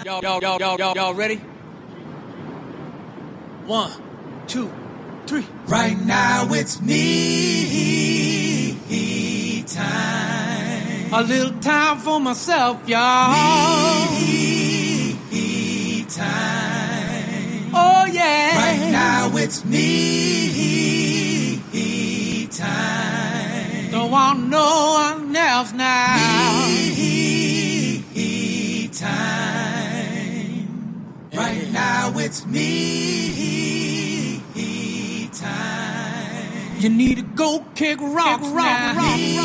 Y'all ready? 1, 2, 3. Right now it's me time. A little time for myself, y'all. Me time. Oh yeah. Right now it's me time. Don't want no one else now. Me time. Right now it's me time. You need to go kick rock, rock.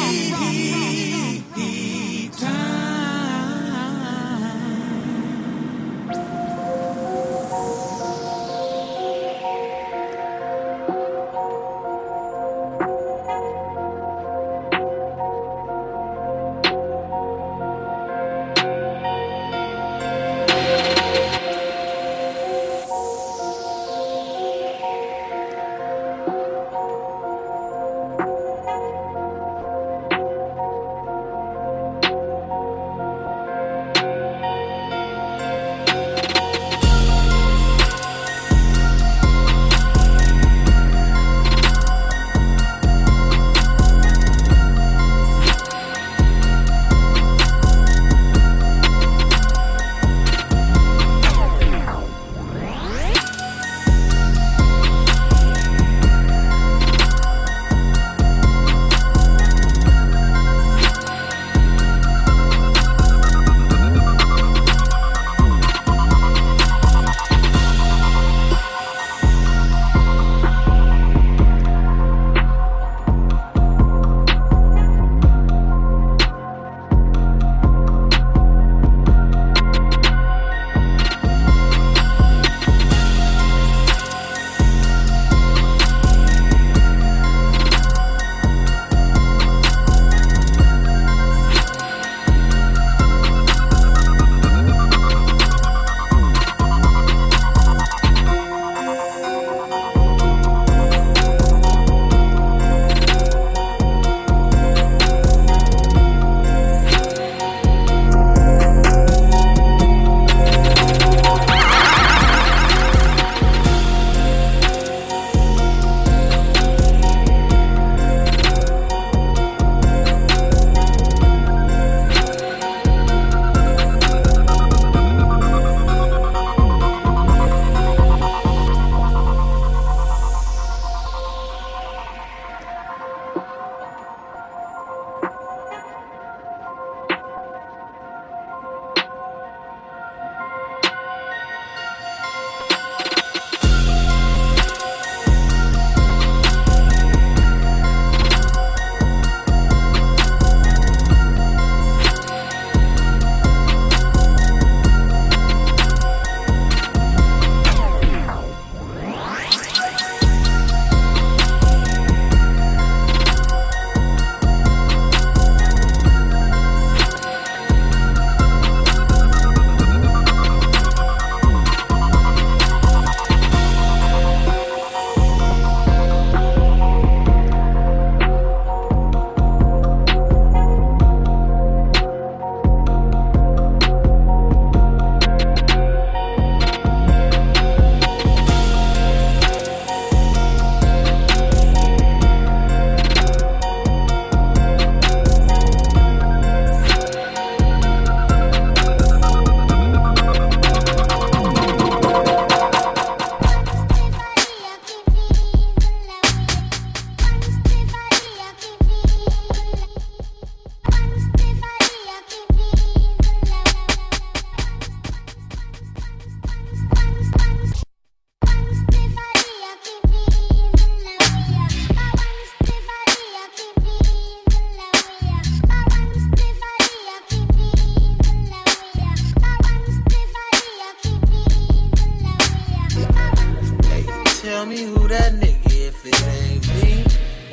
Tell me who that nigga if it ain't me.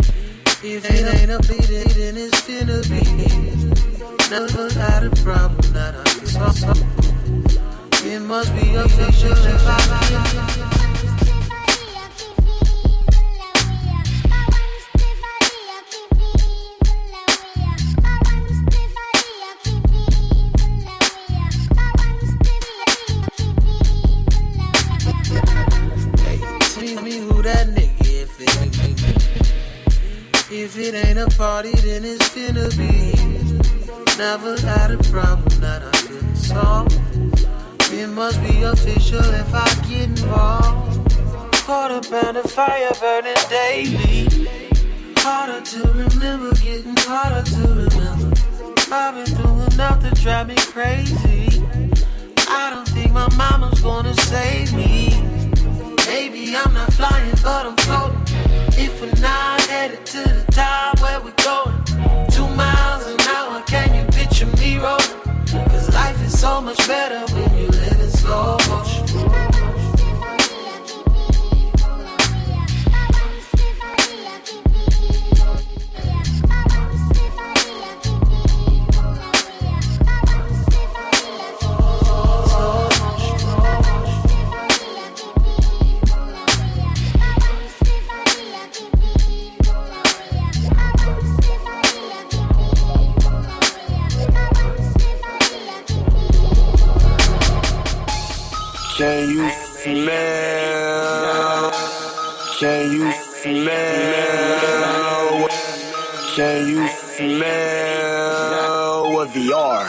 If it ain't a beat, then it's finna be. Never had a problem that I can solve. It must be official if I it ain't a party, then it's finna be. Never had a problem that I couldn't solve. It must be official if I get involved. Quarter pound of fire burning daily. Harder to remember, getting harder to remember. I've been through enough to drive me crazy. I don't think my mama's gonna save me. Maybe I'm not flying, but I'm floating. If we're not headed to the top, where we going? 2 miles an hour, can you picture me rolling? Cause life is so much better when you live in slow motion. Can you smell? Can you smell? Can you smell what VR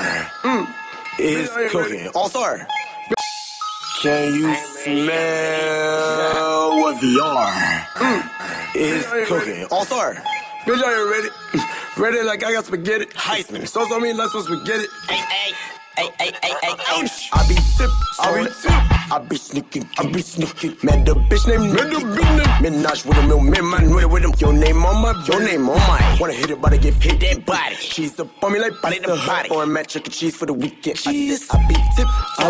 is cooking? All-star. Can you smell what VR is cooking? All-star. Bitch, are you ready? Ready like I got spaghetti. Heisman. Sauce on me, let's go spaghetti. Hey, hey. Ay, ay, ay, ay, ay. I be tip, I be sneaking, Man, the bitch named Minaj with him, man with him. Your name on my, Wanna hit it, but I get hit that body. She's up on me like body the body. Or a match chicken cheese for the weekend. I be tip,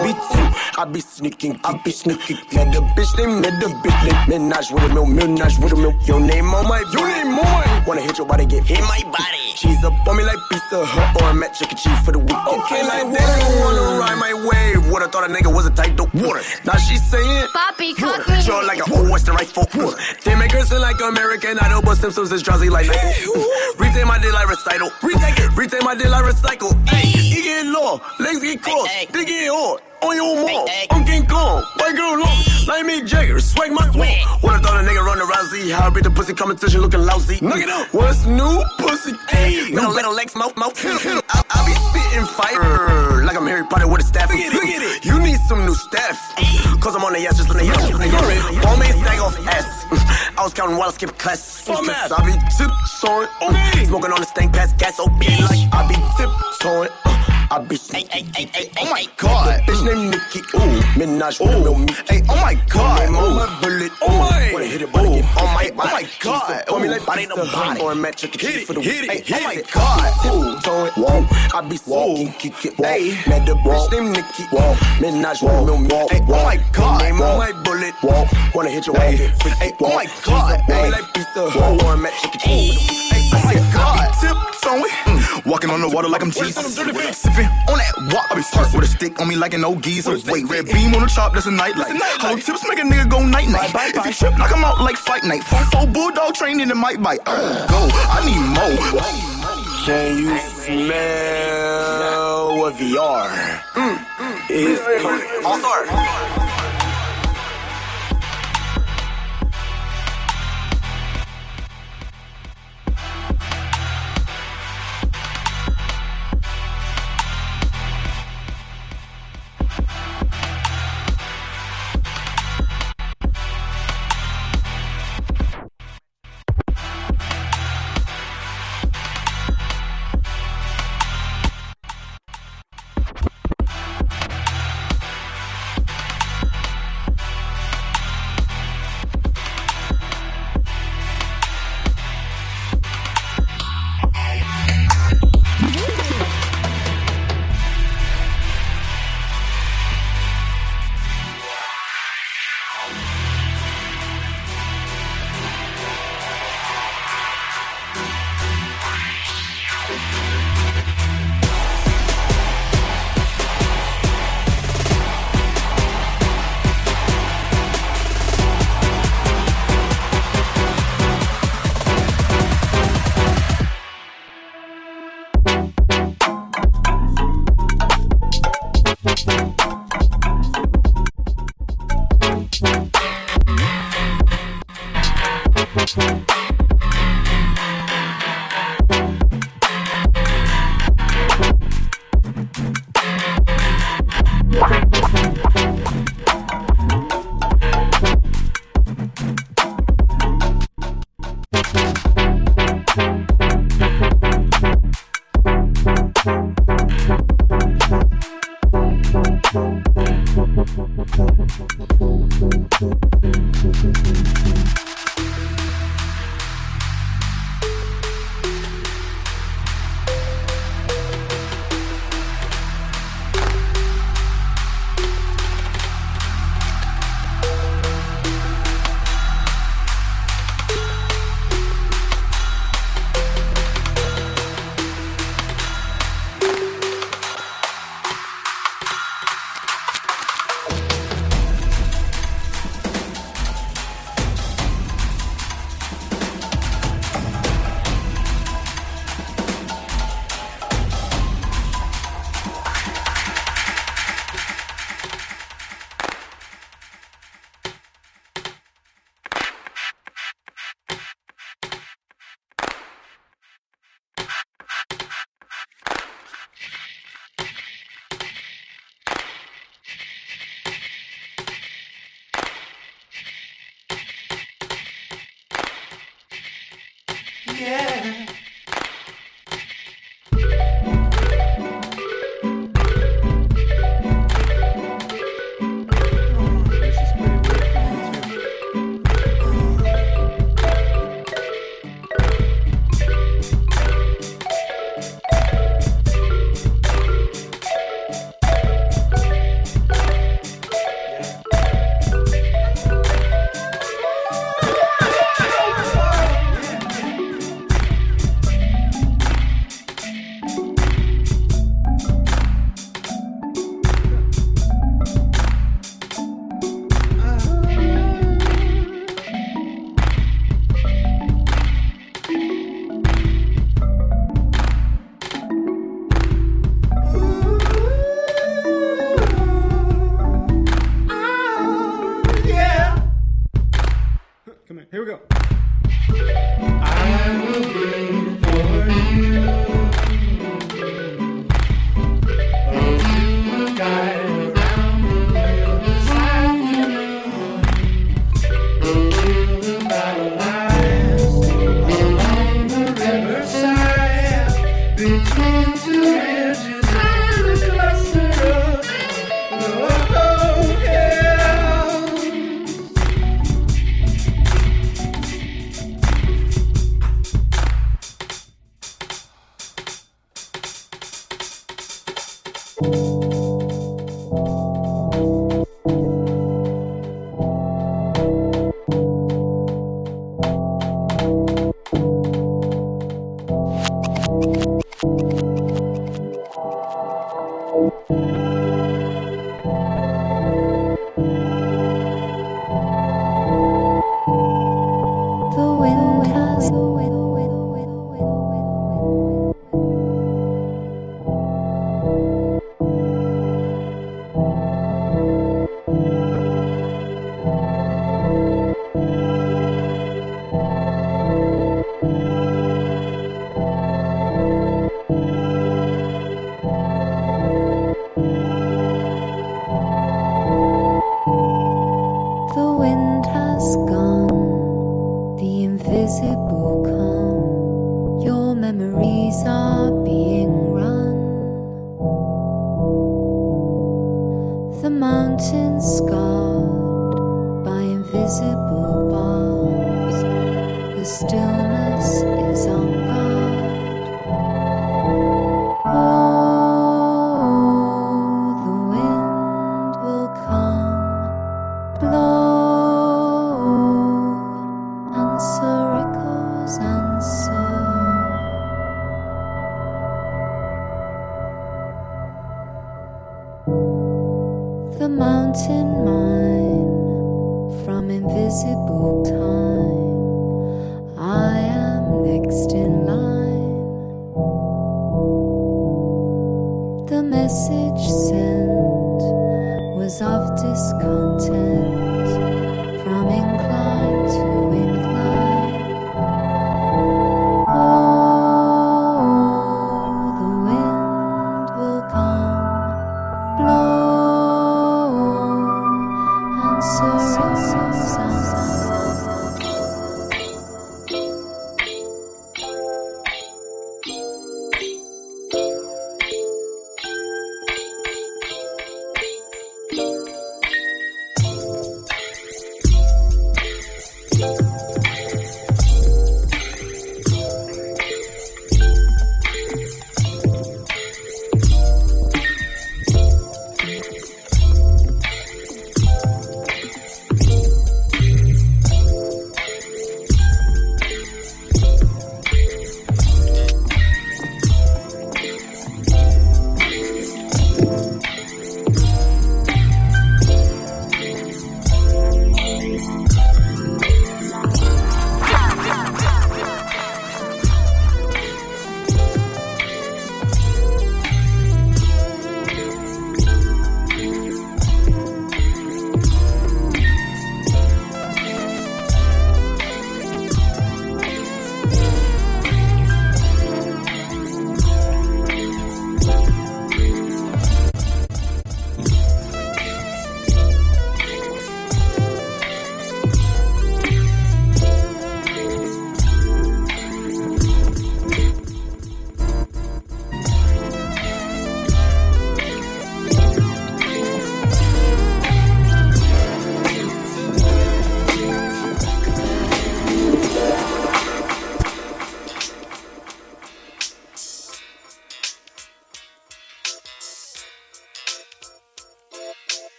I be sneaking, Man, the bitch named Minaj with him, Your name on my, Wanna hit your body, get hit my body. She's up on me like Pizza Hut or a match chicken cheese for the weekend. Okay, like that. I don't wanna ride my wave. Would've thought a nigga was a tight dope water. Now she's saying, Poppy, cook me. Sure like an old western right folk. They make her sound like American Idol, but Simpsons is drowsy like Retain my dick like recital. Retain my dick like recycle. Hey, you get low, legs get crossed, they get hard. On your mall, I'm King Kong, white girl long, like me Jagger, swag my wall. Would've thought a nigga run around Z, how I beat the pussy competition looking lousy. Look it up, what's new, pussy? Hey, no little legs, mouth. I be spitting fire, like I'm Harry Potter with a staff. Look at it, you need some new staff, cause I'm on the ass, just on the ass. Ball me stag off ass, I was counting while I skipped class. I be tiptoeing, smoking on the stank pass, gas OP like I be tiptoeing. I be sneaking. Oh my god. Bitch named Nikki. Ooh, Minaj with a me. Hey, oh my god. I'm on my bullet. Oh my. Wanna hit it, but again. Oh my god. Oh me like body the body. Or a match chicken cheese for the week. Hey, oh my god. Tiptoeing. Whoa. I be sneaking. Kick it. Hey, man, the bitch named Nikki. Whoa. Minaj with a me. Hey, oh my god. Name on my bullet. Whoa. Wanna hit your way. Hey, oh my god. Oh me like pizza. Whoa. Or a match chicken cheese for the week. Hey, oh my god. Tiptoeing. Walking on the water like I'm Jesus. Sipping on that walk. I be parked with a stick on me like an old geezer. Wait, red beam on the chop, that's a nightlight. Whole tips make a nigga go night-night. If he trip, knock him out like fight night. 4-4 bulldog training and might bite. Go, I need more. Can you smell what VR is cooking? All-star.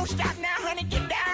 don't stop now, honey, get down.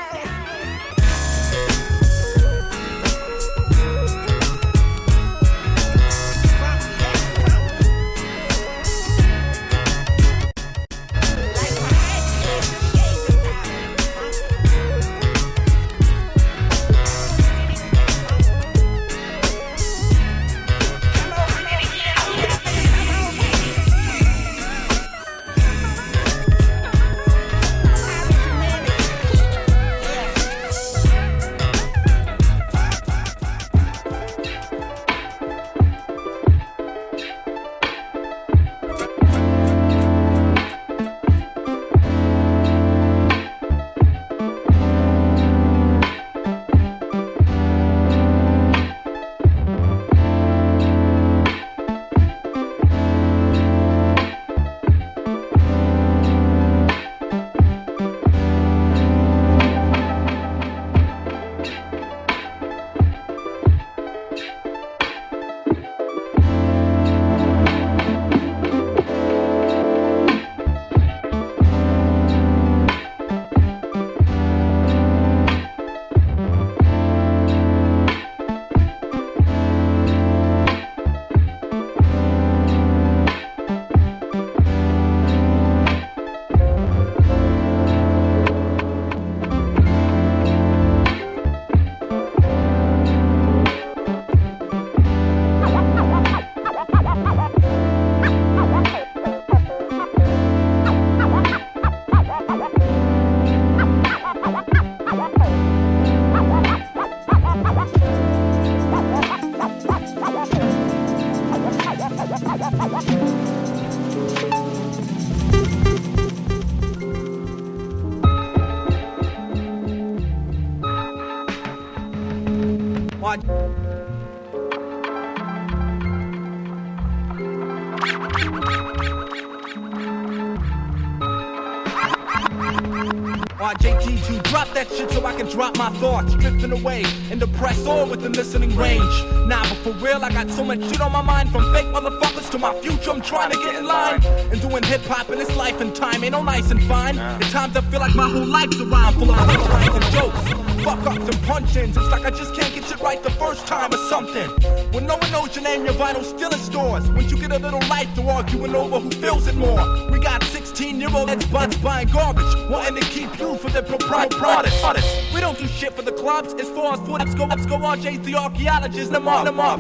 RJT2, drop that shit so I can drop my thoughts, drifting away and depress all within listening range. Nah, but for real, I got so much shit on my mind, from fake motherfuckers to my future. I'm trying to get in line and doing hip hop in this life and time ain't no nice and fine. At times I feel like my whole life's a rhyme full of punchlines and jokes, fuck ups and punch-ins. It's like I just can't get shit right the first time or something. When no one knows your name, your vinyl still in stores. Once you get a little life to arguing over who feels it more. We got 16-year-old heads butts buying garbage, wanting to keep you for their products. We don't do shit for the clubs. As far as let's go, RJ's the archaeologist. And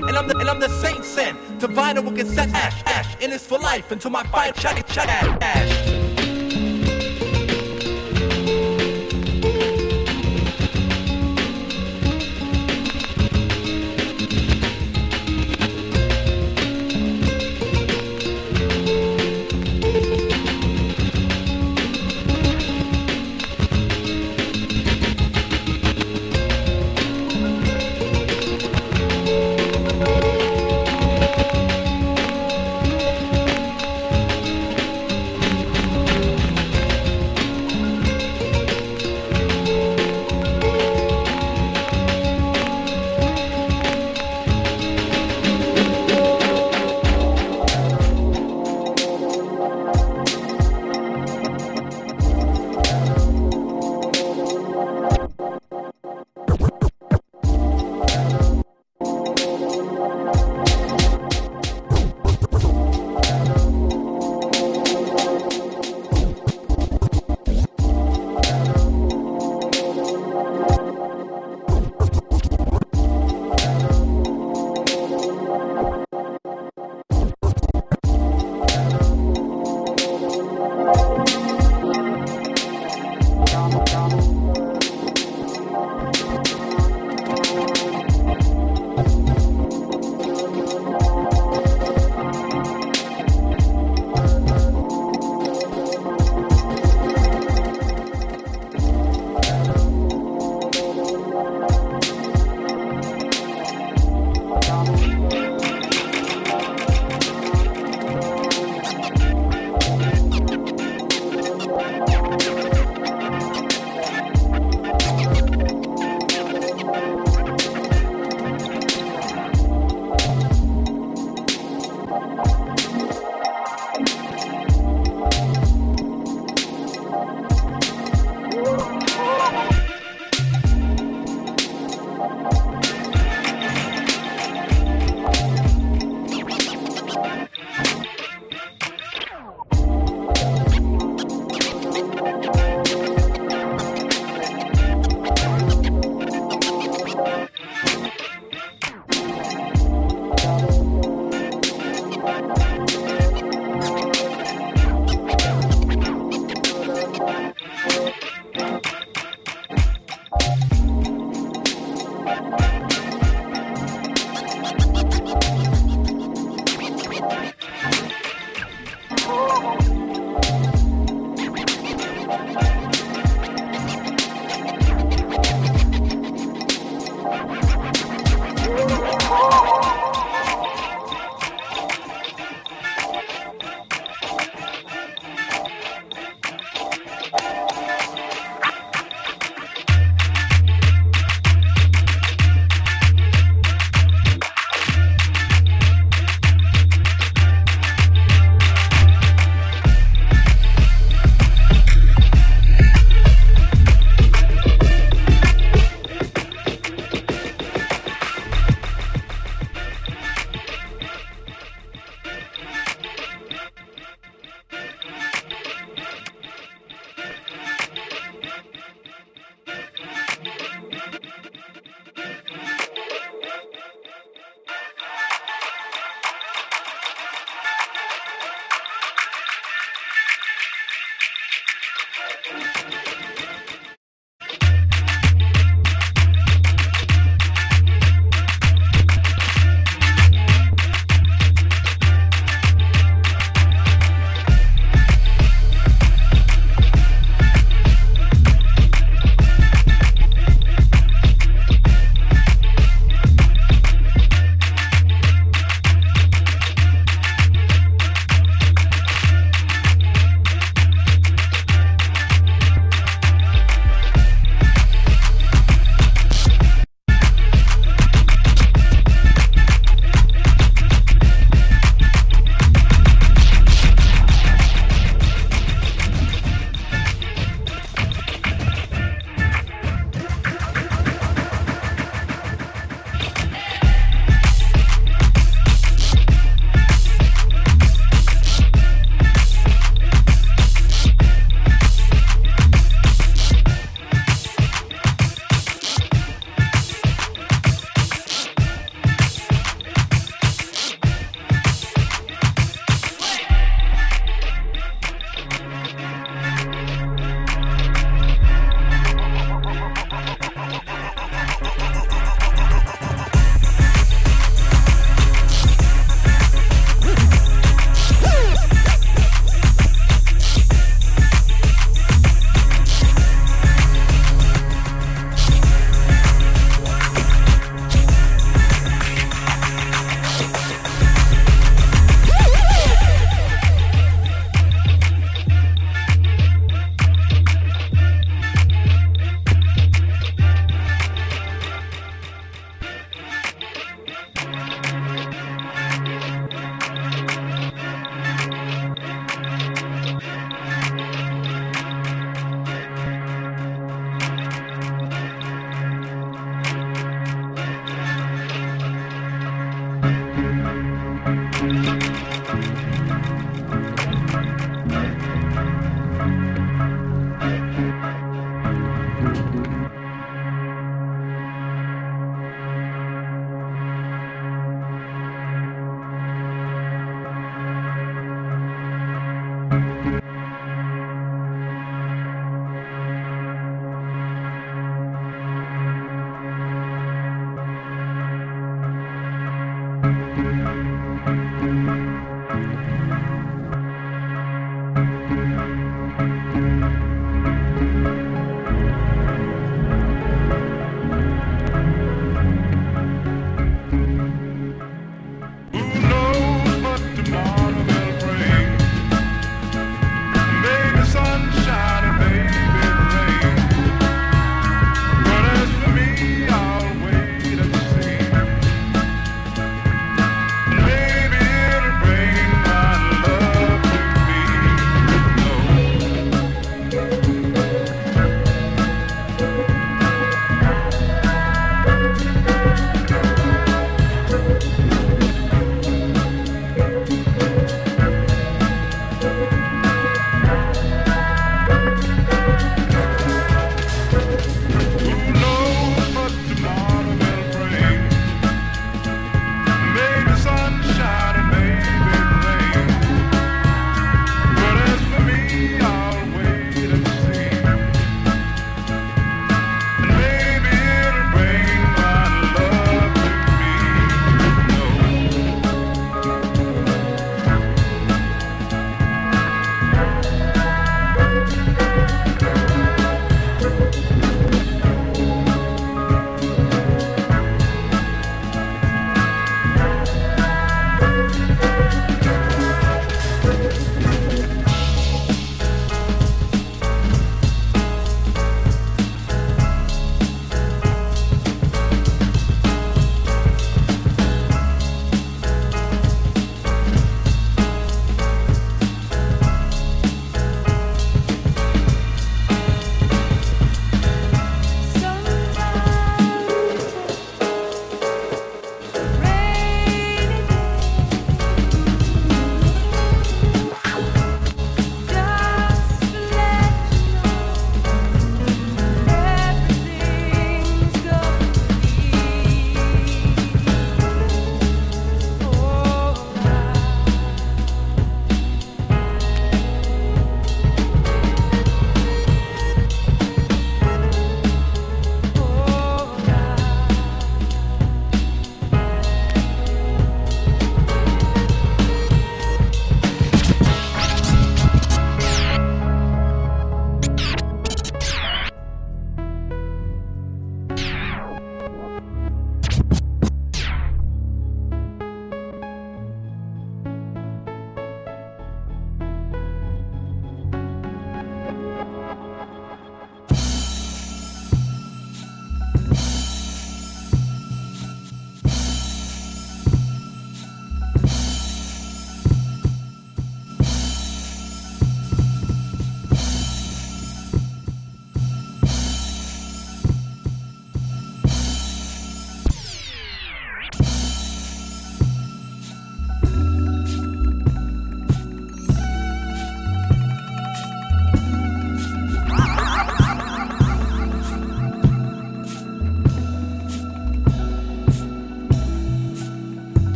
I'm the saint sent to vinyl with cassette ash. And it's for life until my fight check ash.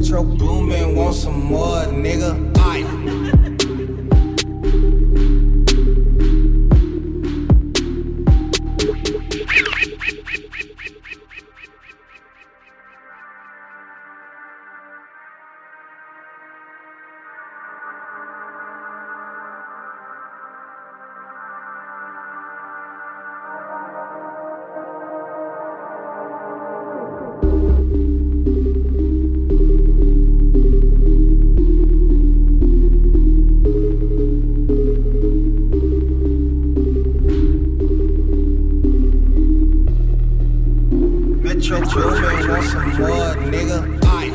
Metro Boomin, want some more, nigga. Aye. Metro Boomin, want some more, nigga. Aye.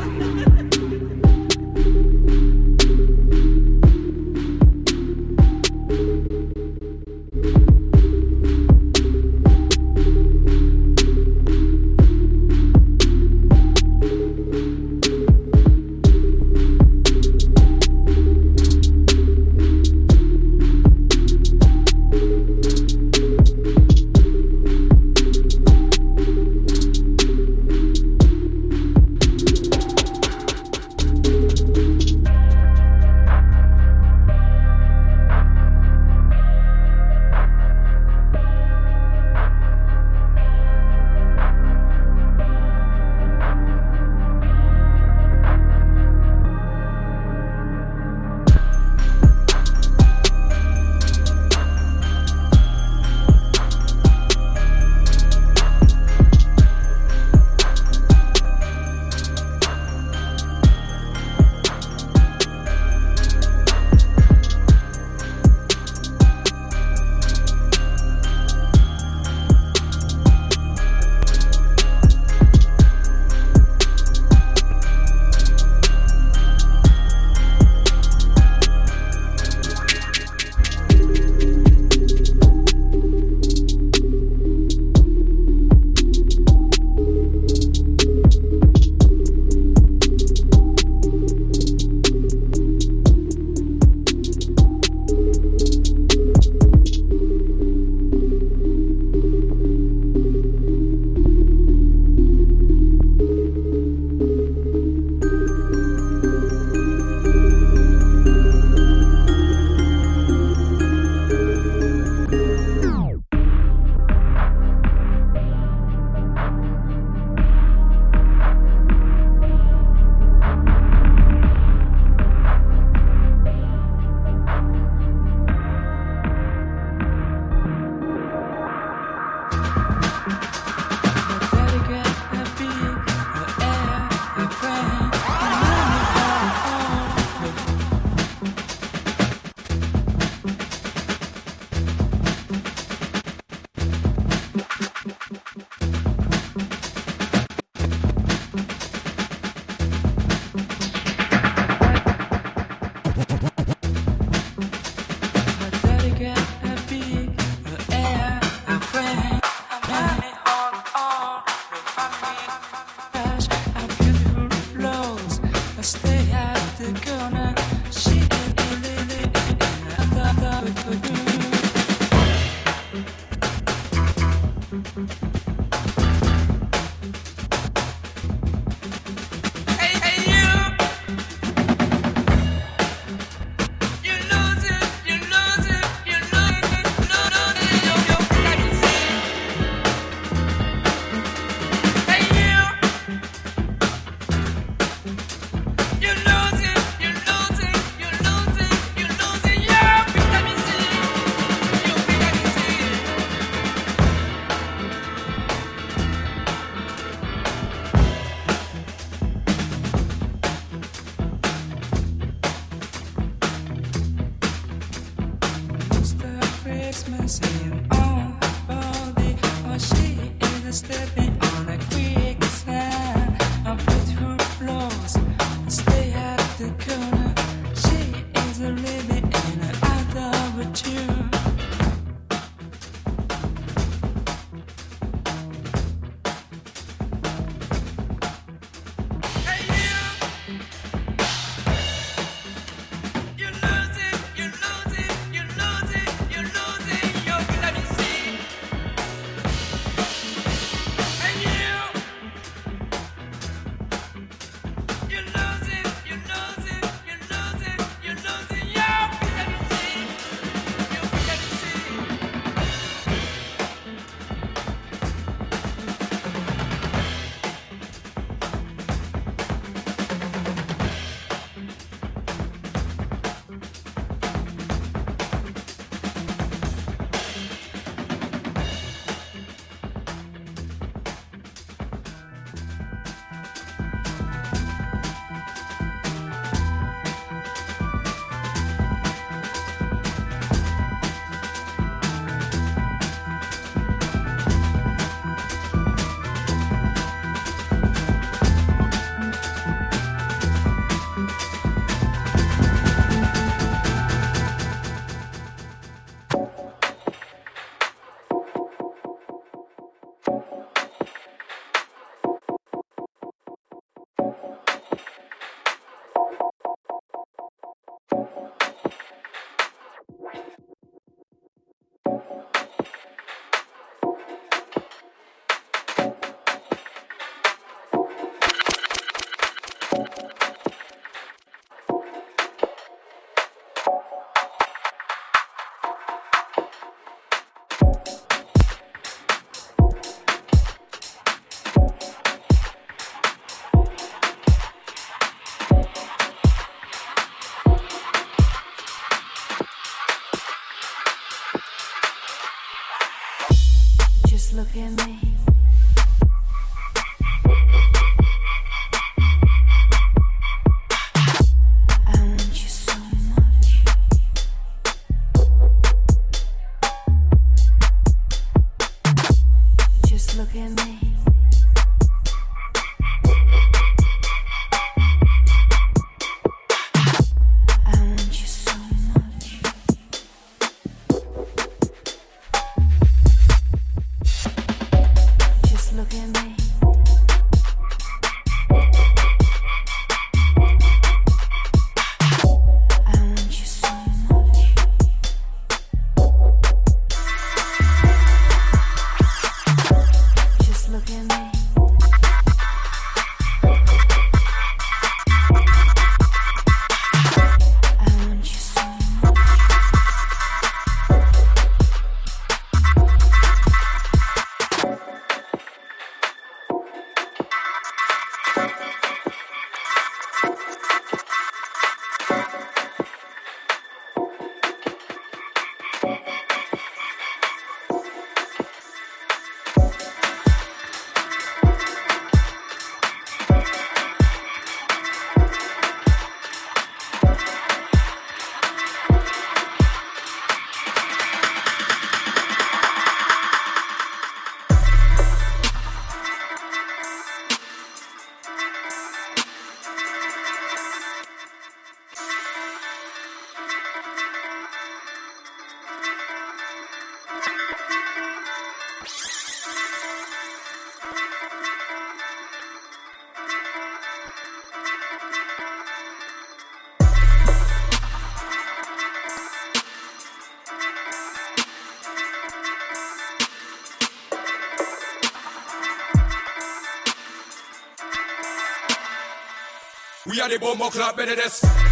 Just look at me. I want you so much. Just look at me. I want you so much. Just look at me. I want you so much. Just look at me. I want you so much. We are the bomber club, better this.